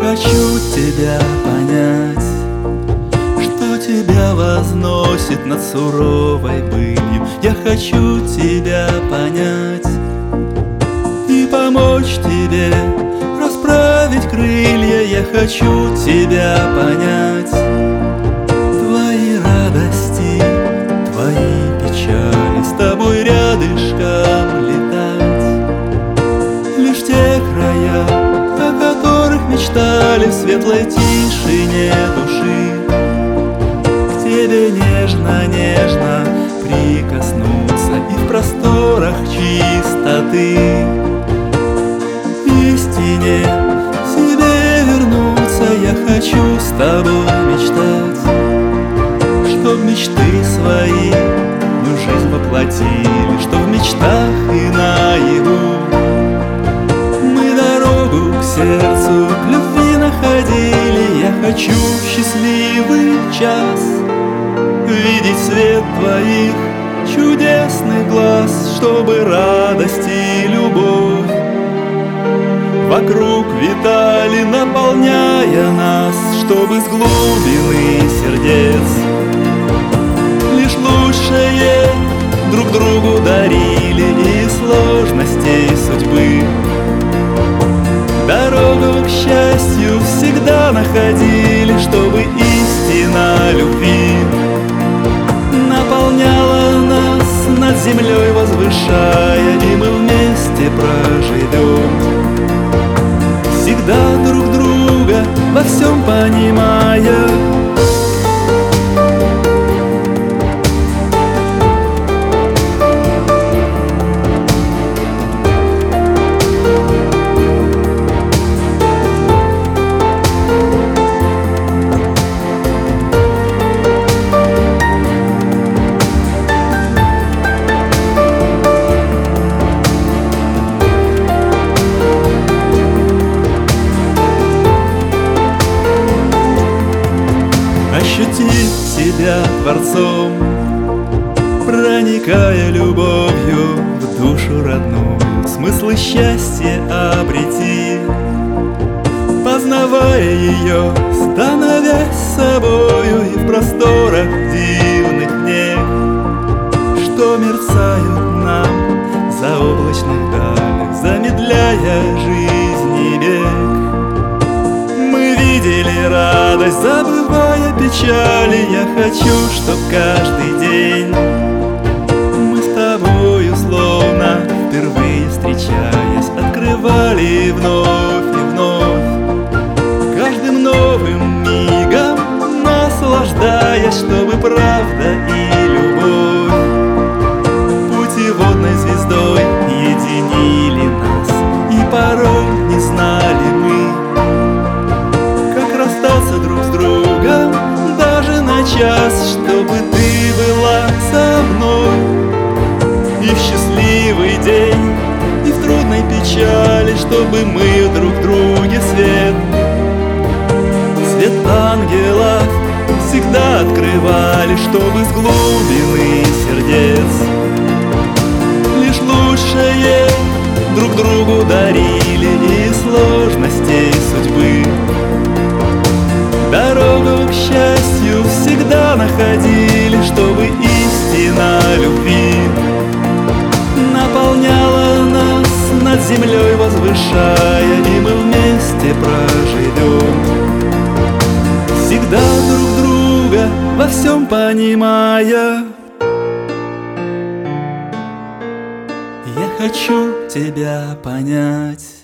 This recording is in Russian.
хочу тебя понять, что тебя возносит над суровой былью. Я хочу тебя понять и помочь тебе расправить крылья. Я хочу тебя понять, твои радости, твои печали, с тобой рядышком летать. Лишь те края, о которых мечтали в светлой тишине души, к тебе нежно-нежно прикоснуться и в просторах чистоты истине себе вернуться. Я хочу с тобой мечтать, чтоб мечты свои мы в жизнь воплотили, что в мечтах и наяву мы дорогу к сердцу, к любви находили. Я хочу в счастливый час видеть свет твоих чудесных глаз, чтобы радость и любовь вокруг витали, наполняя нас, чтобы с глубины сердец лишь лучшее друг другу дарили и сложностей судьбы дорогу к счастью всегда находили, чтобы истина любви наполняла нас, над землей возвышая, и мы вместе проживем, всегда друг друга во всем понимая. Ощутить себя творцом, проникая любовью в душу родную, смыслы счастья обрети, познавая ее, становясь собою и в просторах дивных нег, что мерцают нам в заоблачных далях, замедляя жизни бег. Мы видели радость, забывая печали. Я хочу, чтоб каждый день мы с тобою, словно впервые встречаясь, открывали вновь и вновь, каждым новым мигом наслаждаясь, чтобы правда и любовь путеводной звездой единили нас. И порой не знали мы, друг с другом даже на час, чтобы ты была со мной и в счастливый день, и в трудной печали, чтобы мы друг друге свет ангелов всегда открывали, чтобы с глубины сердец лишь лучшее друг другу дарили и сложностей судьбы дорогу к счастью всегда находили, чтобы истина любви наполняла нас, над землей возвышая, и мы вместе проживем, всегда друг друга во всем понимая. Я хочу тебя понять.